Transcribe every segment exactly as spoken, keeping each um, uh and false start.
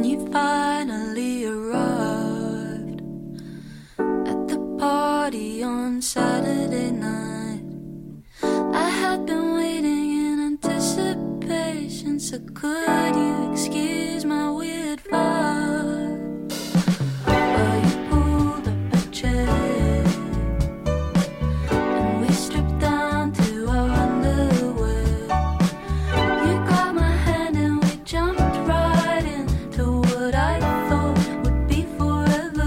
you finally arrived at the party on Saturday night. I had been waiting in anticipation, so could you excuse my weird vibe? Well, you pulled up a chair and we stripped down to our underwear. You grabbed my hand and we jumped right into what I thought would be forever.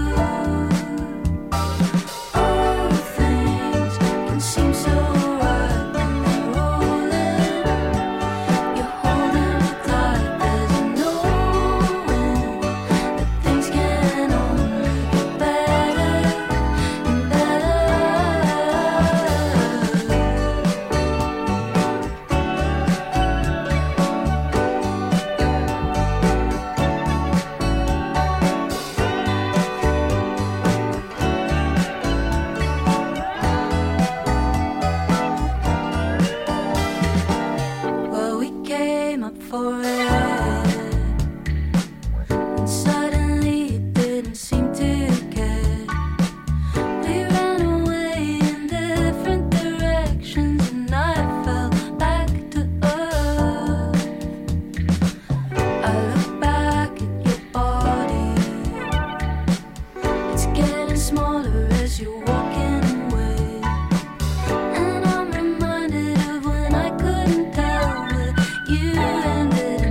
All things can seem so right when they're rolling. You're holding me tight, there's no knowing that things can only get better and better. Well, we came up for air, and suddenly it didn't seem to care. We ran away in different directions, and I fell back to earth. I look back at your body, it's getting smaller as you're walking away. And I'm reminded of when I couldn't tell where you ended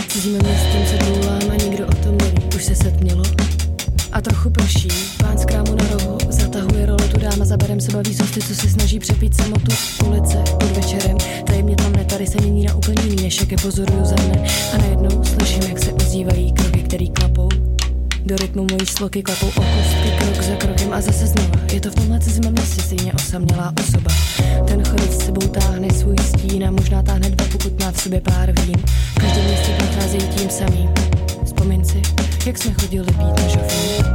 Cizím městem se dloulám a nikdo o tom neví. Už se setmělo a trochu prší. Pán z krámu na rohu zatahuje rolotu, dáma za berem se baví z hosty, co se snaží přepít samotu. Ulice pod večerem, tajemně tam ne, tady se mění na úplně jiný, než jak je pozoruju za mne. A najednou slyším, jak se ozývají kroky, který klapou. Do rytmu mojí sloky klapou o kostky, krok za krokem a zase znova. Je to v tomhle cizím městě stejně osamělá osoba. Ten chodec s sebou táhne svůj stín a možná táhne dva, pokud má v sobě pár vín. V každém městě procházejí tím samým. Vzpomeň si, jak jsme chodili pít na žofín.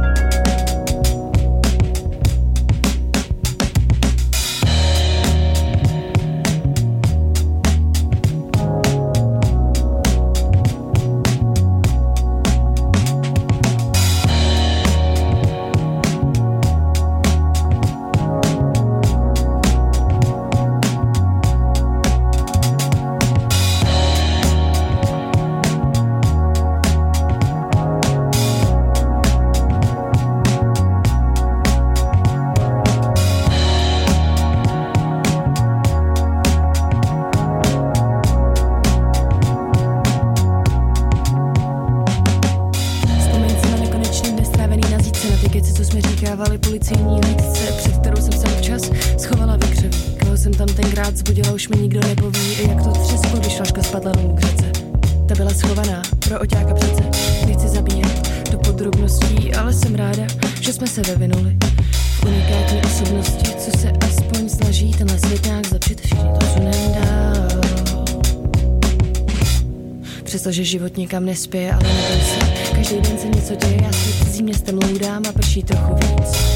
Policijní hlídce, před kterou jsem se občas schovala ve křoví. Koho jsem tam tenkrát zbudila, už mi nikdo nepoví, jak to třesklo, když flaška spadla dolů k řece. Ta byla schovaná pro oťáka přece. Nechci zabíjet do podrobností, ale jsem ráda, že jsme se vyvinuli v unikátní osobnosti, co se aspoň snaží tenhle svět nějak zlepšit. Všichni to sunem dál. Přestože život nikam nespěje, ale neboj se, každý den se něco děje, já si cizím městem loudám a prší trochu víc.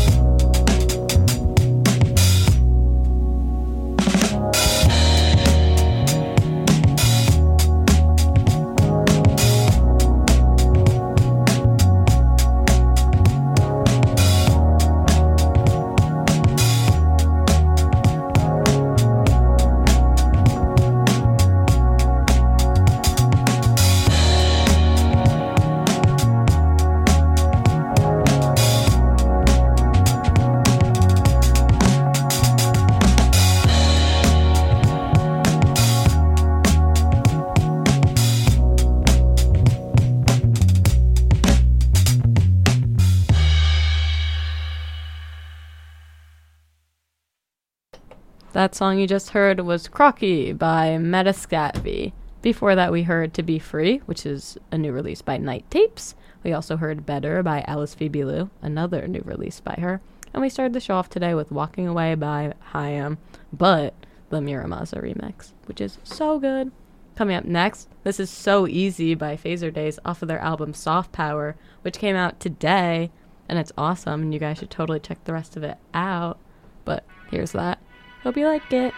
That song you just heard was Crocky by Metascatvi. Before that we heard To Be Free, which is a new release by Night Tapes. We also heard Better by Alice Fibilu, another new release by her. And we started the show off today with Walking Away by Hayam, but the Miramasa remix, which is so good. Coming up next, This Is So Easy by Phaser Days off of their album Soft Power, which came out today, and it's awesome, and you guys should totally check the rest of it out. But here's that. Hope you like it.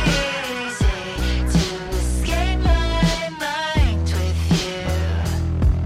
Easy to escape my mind with you.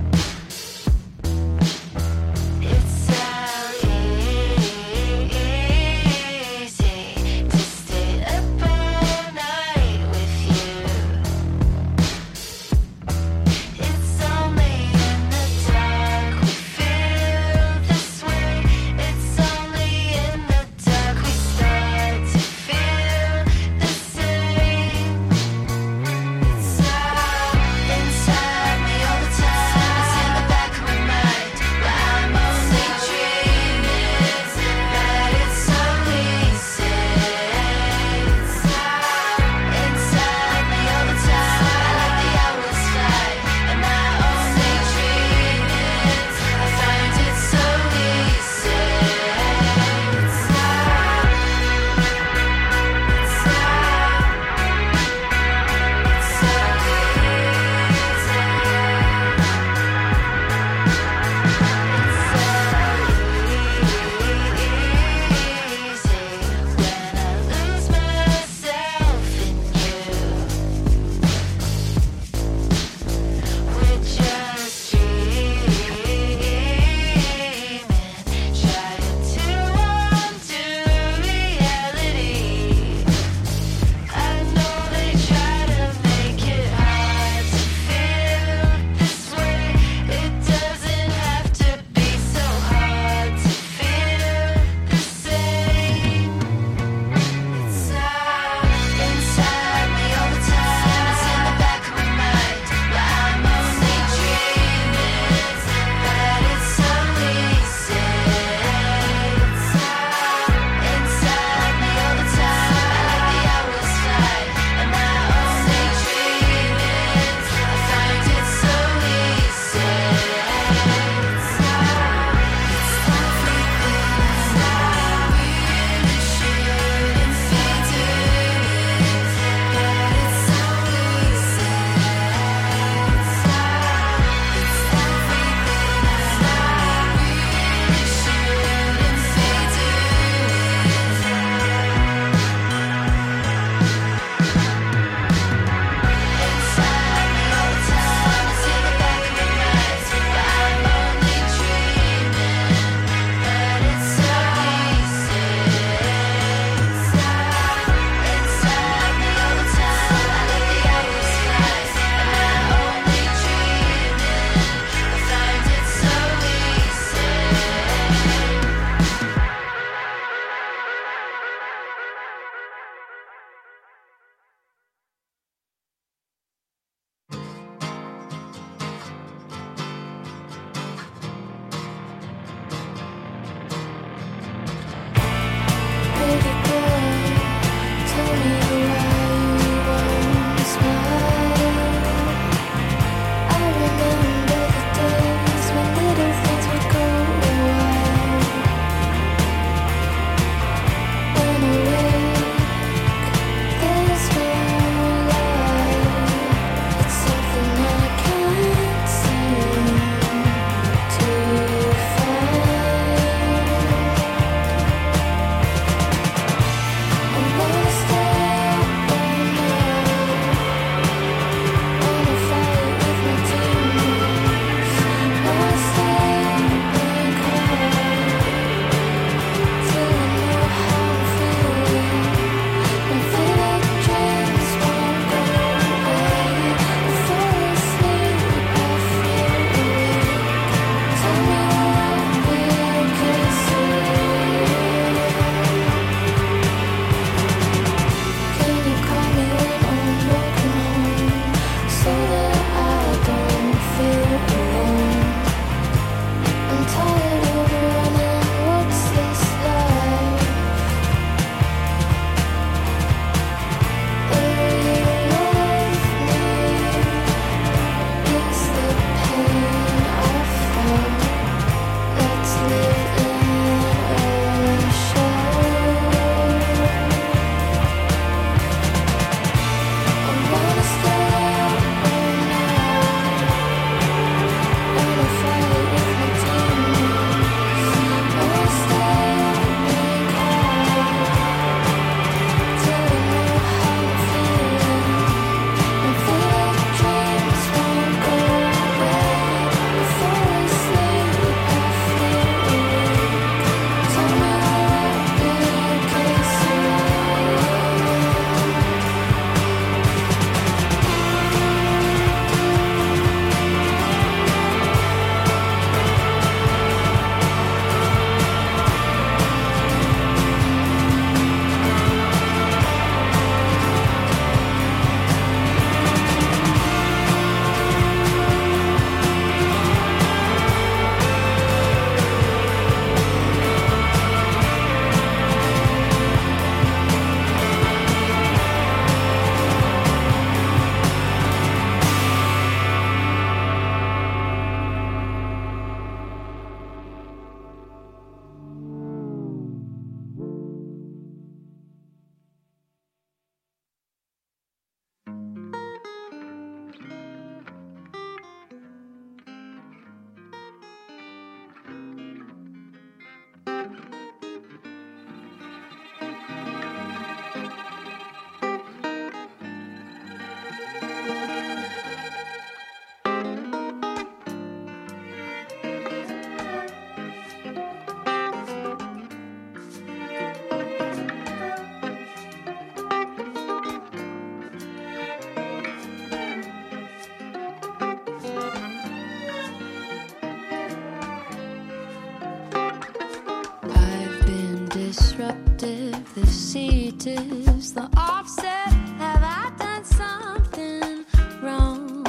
disruptive. The seat is the offset. Have I done something wrong?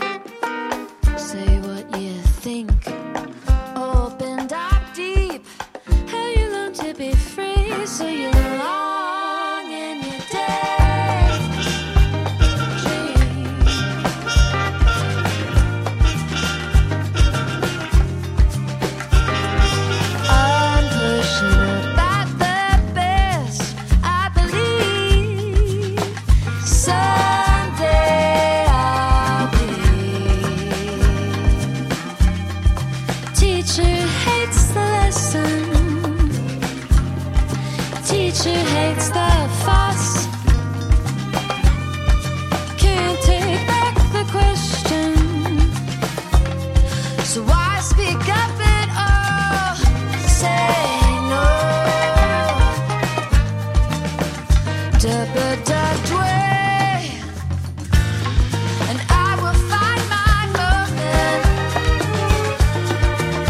Say what you think. Open up deep. How you learn to be free. So you long and you dare. I'm pushing up at the best. I believe someday I'll be. Teacher hates the lesson. Teacher hates the fuss. Can't take back the question. So why speak up at all? Say no. Dub-a-dub-way. And I will find my moment.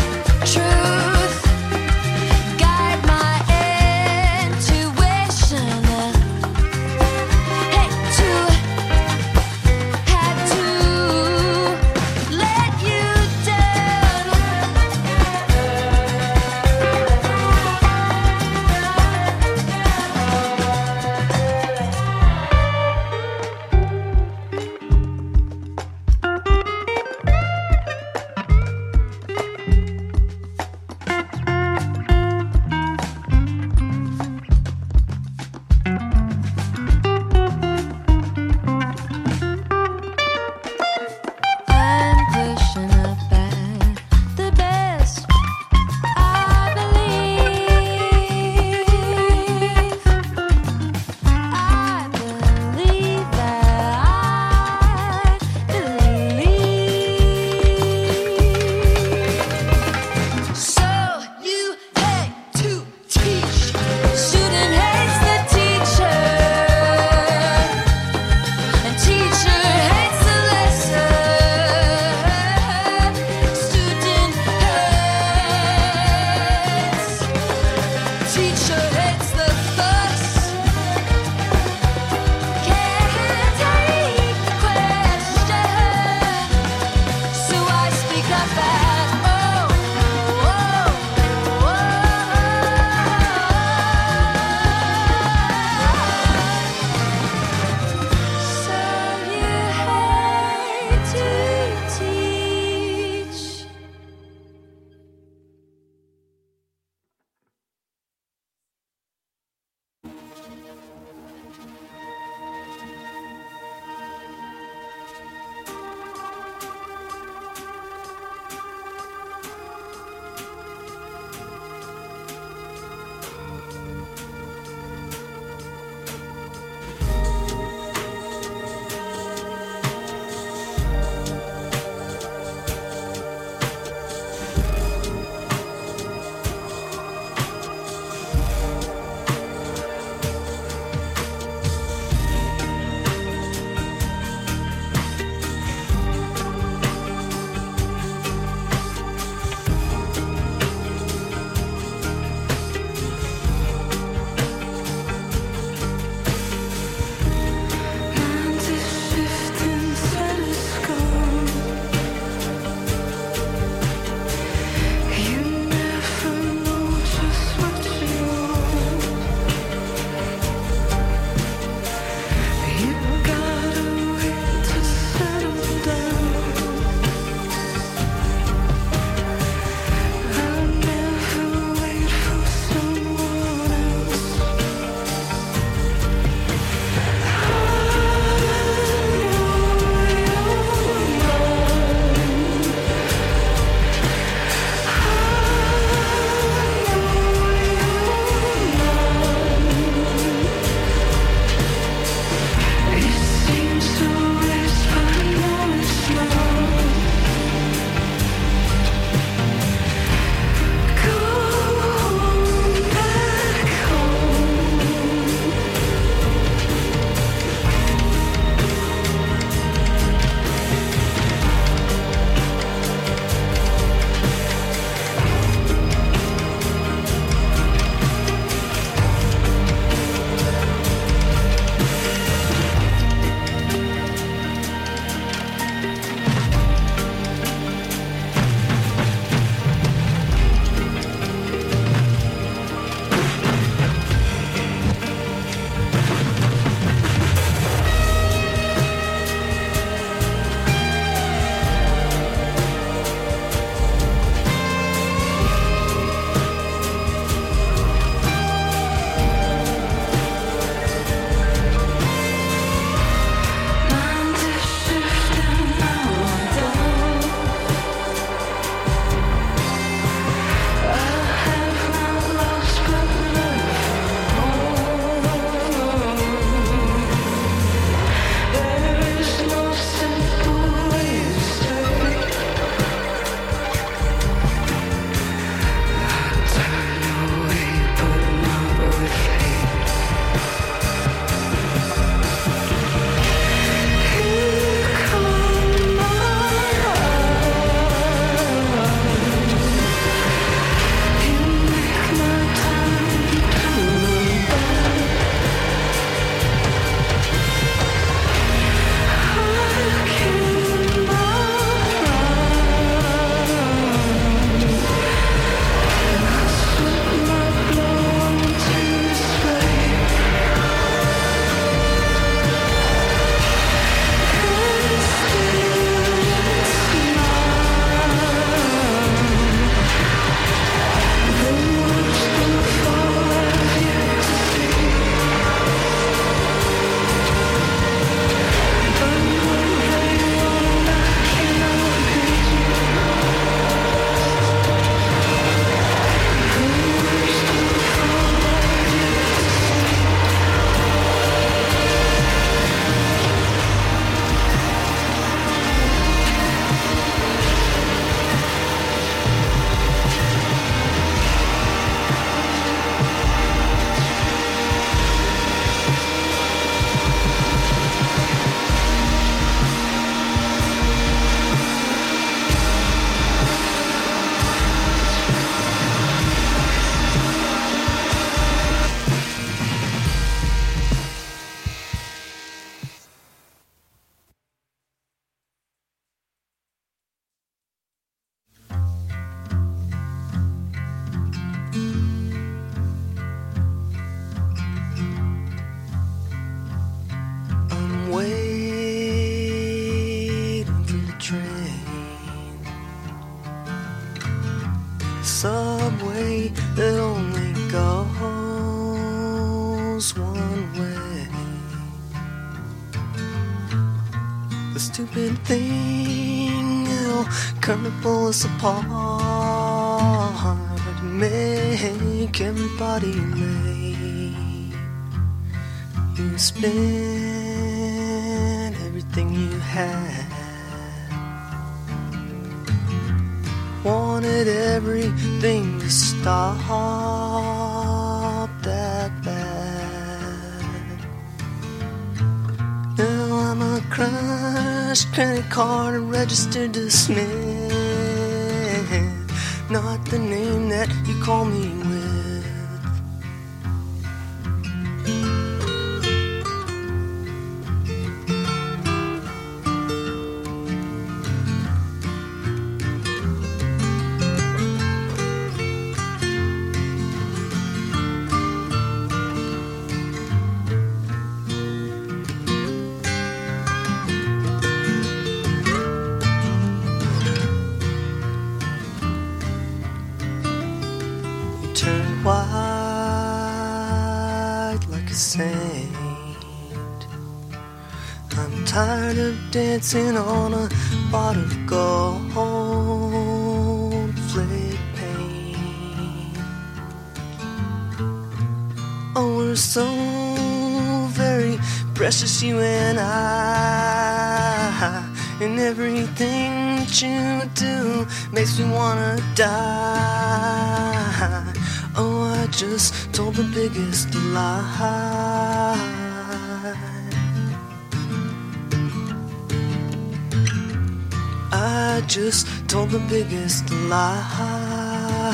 Truth guide my intuition. stupid thing, it'll come to pull us apart, make everybody late. You spend everything you had, wanted everything to stop that bad. Now I'm a crushed credit card registered to Smith, not the name that you call me with. Turn white like a saint. I'm tired of dancing on a pot of gold flake paint. Oh, we're so very precious, you and I, and everything that you do makes me wanna die. Oh, I just told the biggest lie. I just told the biggest lie.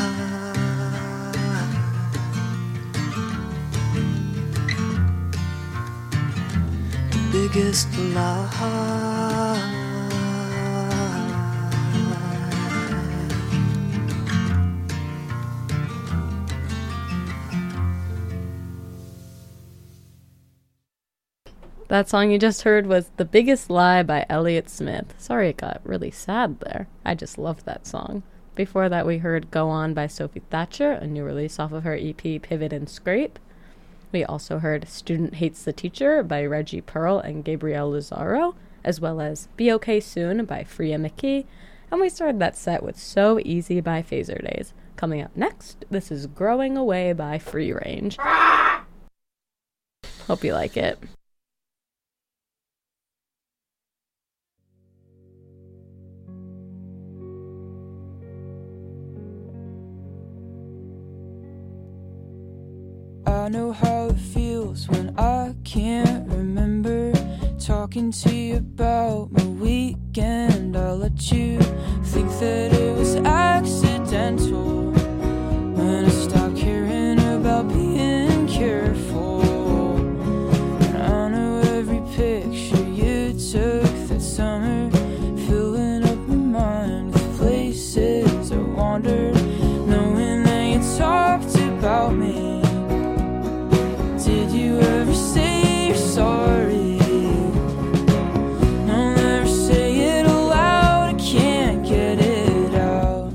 The biggest lie. That song you just heard was The Biggest Lie by Elliott Smith. Sorry it got really sad there. I just love that song. Before that we heard Go On by Sophie Thatcher, a new release off of her E P Pivot and Scrape. We also heard Student Hates the Teacher by Reggie Pearl and Gabrielle Lazaro, as well as Be Okay Soon by Freya McKee. And we started that set with So Easy by Phaser Days. Coming up next, this is Growing Away by Free Range. Hope you like it. I know how it feels when I can't remember talking to you about my weekend. I let you think that it was accidental when I stopped caring about being careful. And I know every picture you took that summer, filling up my mind with places I wandered, knowing that you talked about me. Did you ever say you're sorry? No, never say it aloud, I can't get it out.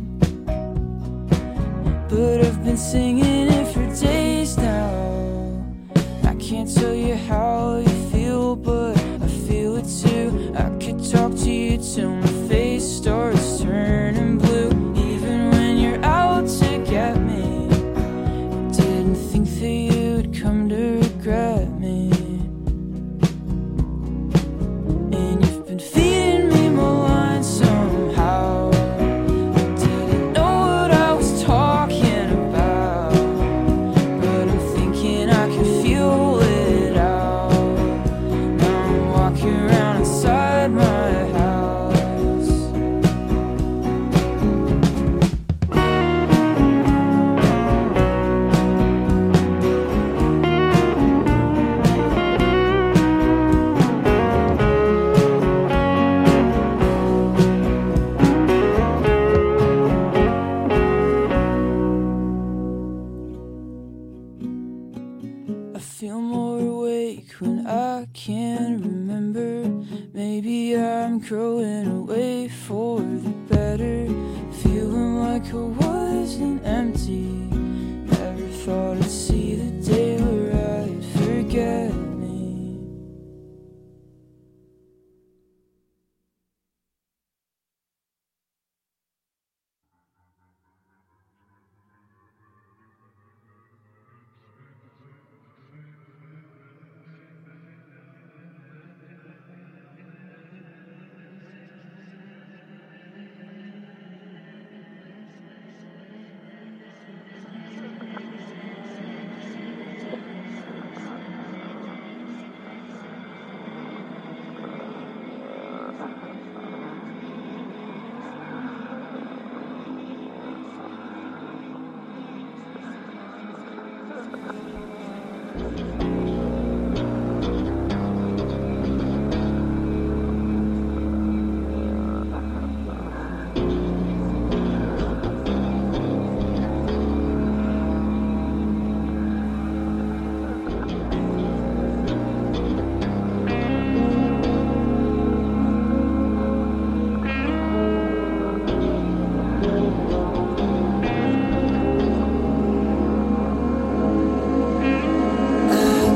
But I've been singing it for days now. I can't tell you how you feel, but I feel it too. I could talk to you till my face starts turning blue. Even when you're out to get me, I didn't think that you'd come to regret me. And you've been feeding me more lines somehow. I didn't know what I was talking about, but I'm thinking I can feel it out. Now I'm walking around inside my house. I feel more awake when I can't remember. Maybe I'm growing away for the better, feeling like I wasn't empty. Never thought I'd see the day where I'd forget me. I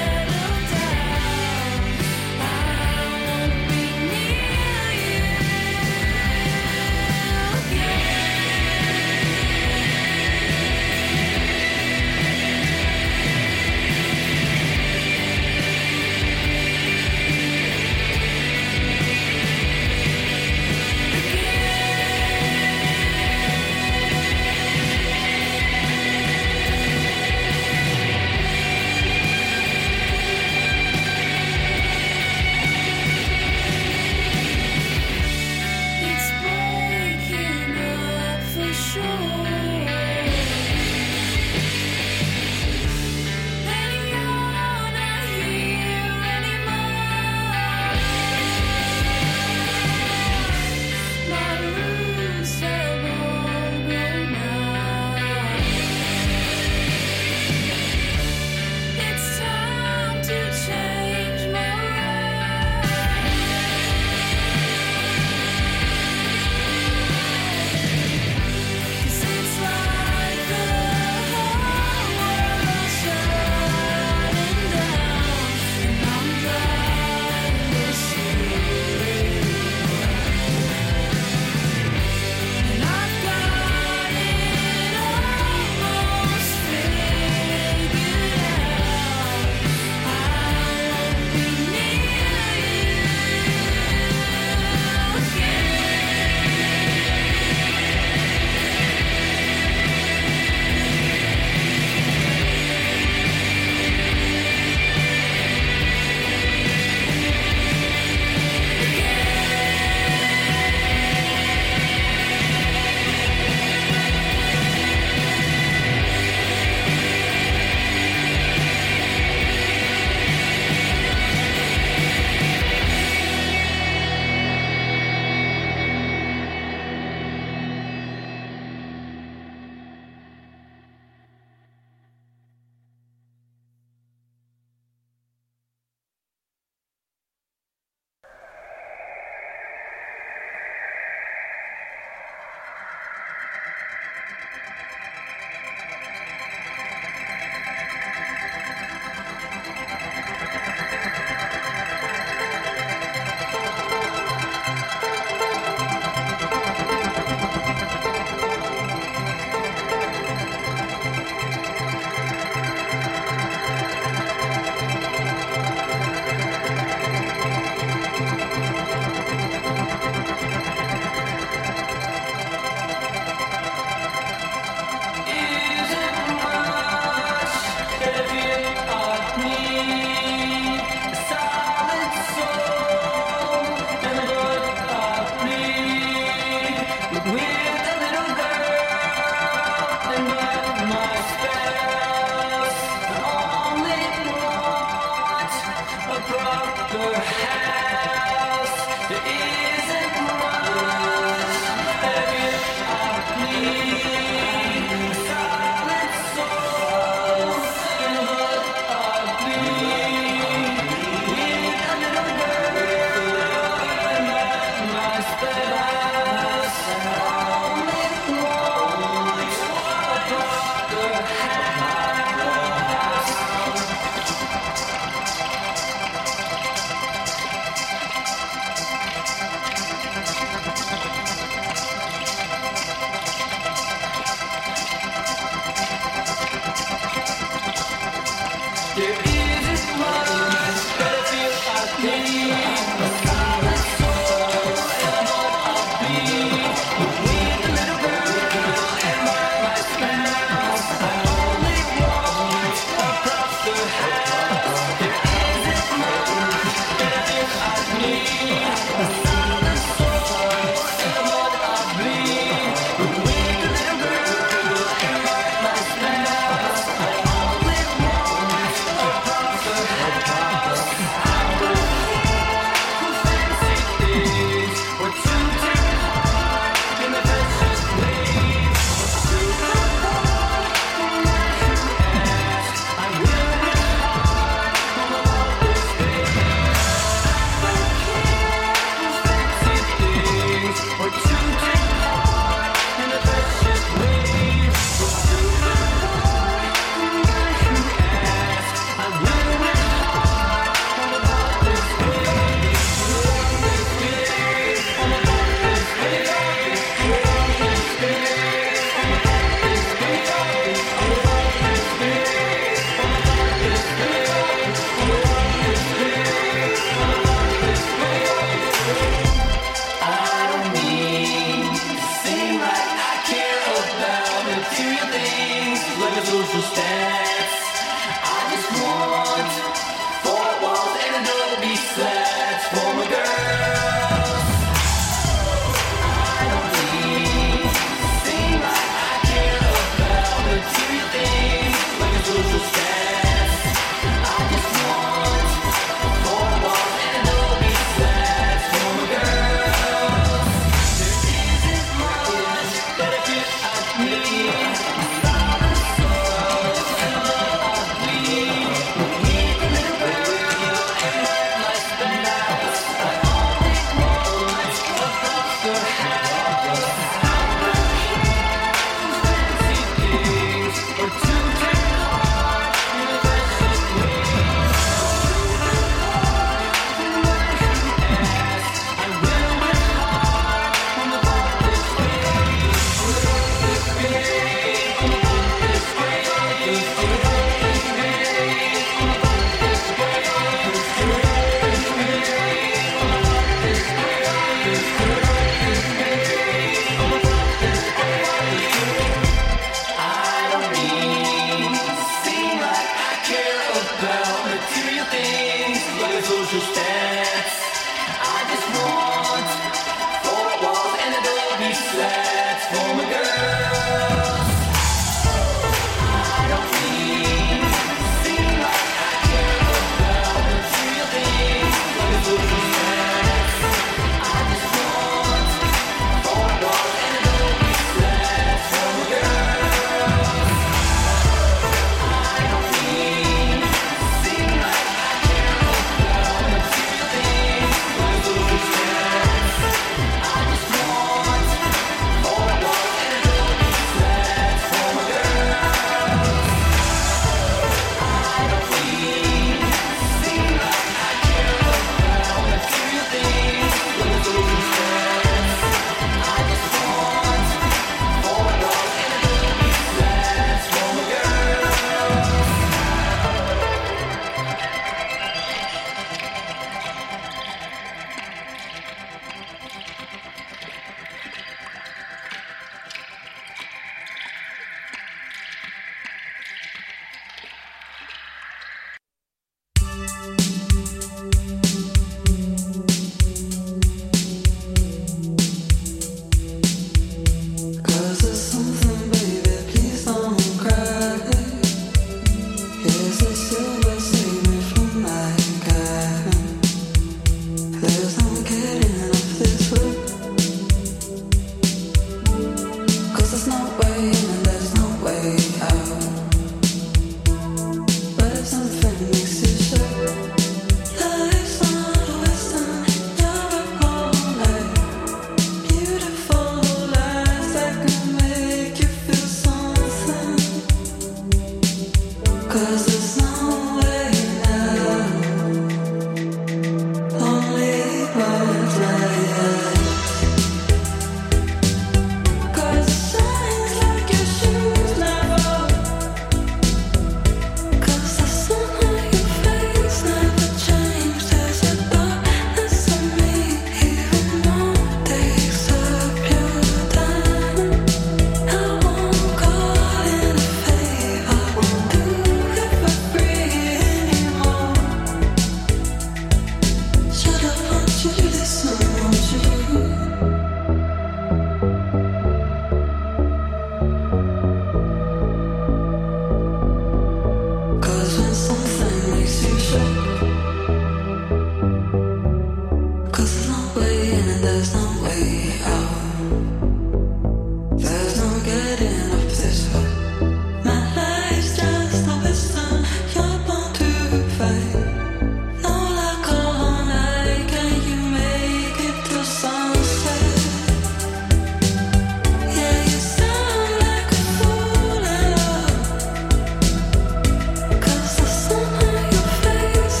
Face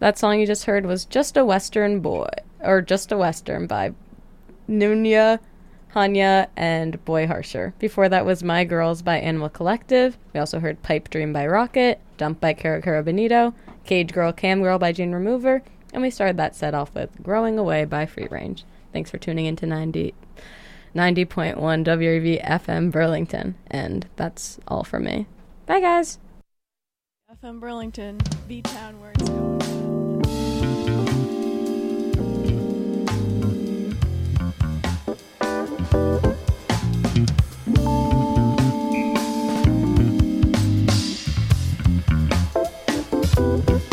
That song you just heard was Just a Western Boy, or Just a Western by Nunya, Hanya, and Boy Harsher. Before that was My Girls by Animal Collective. We also heard Pipe Dream by Rocket, Dump by Cara Cara Bonito, Cage Girl Cam Girl by Gene Remover, and we started that set off with Growing Away by Free Range. Thanks for tuning in to ninety, ninety point one W R V F M Burlington, and that's all from me. Bye, guys! F M Burlington, the town where it's going. Thank you.